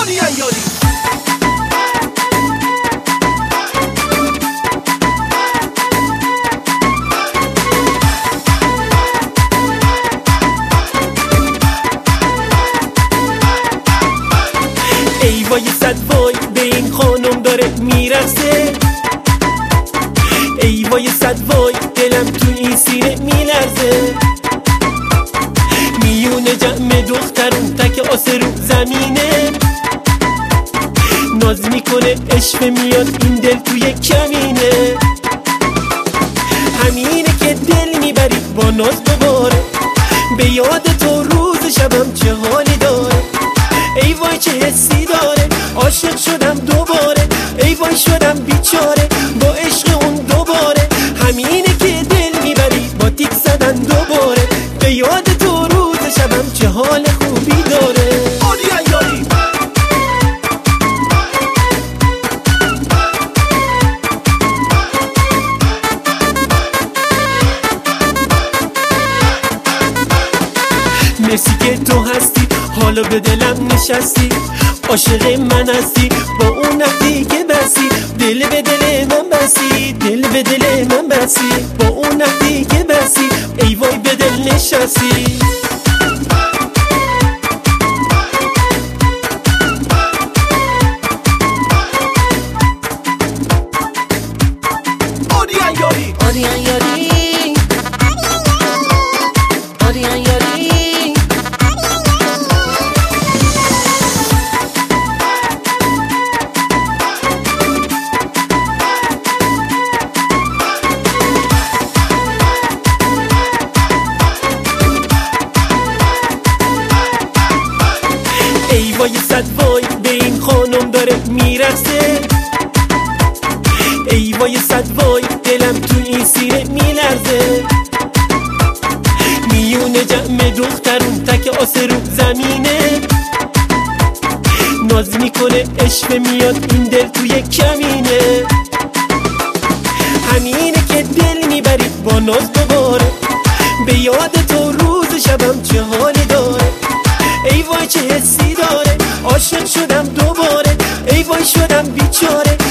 یاری ای وای صد وای به این خانم داره میرقصه، ای وای صد وای دلم تو این سینه میلرزه. میونه جمع دخترون تک آسه رو زمینه، ناز میکنه عشق میاد این دل توی کمینه. همینه که دل میبری با ناز دوباره، به یاد تو روز شبم چه حالی داره. ای وای چه حسی داره، عاشق شدم دوباره، ای وای شدم بیچاره با عشق اون دوباره. همینه که دل میبری با تیک زدن دوباره، به یاد تو روز شبم چه حال خوبی داره. یاری مرسی که تو هستی، حالا به دلم نشستی، عاشق من هستی با اون نقدی که بسی. دل به دل من بسی، دل به دل من بسی، با اون نقدی که بسی. ای وای به دل نشستی. آریان یاری آریان یاری ای وای صد وای به این خانم داره میرقصه، ای وای صد وای دلم تو این سینه میلرزه. میونه جمع دخترون تک آسه رو زمینه، ناز میکنه عشق میاد این دل توی کمینه. همینه که دل میبری با ناز دوباره، به یاد تو روز شبم چه حالی داره. ای وای چه حسی داره، عاشق شدم دوباره، ای وای شدم بیچاره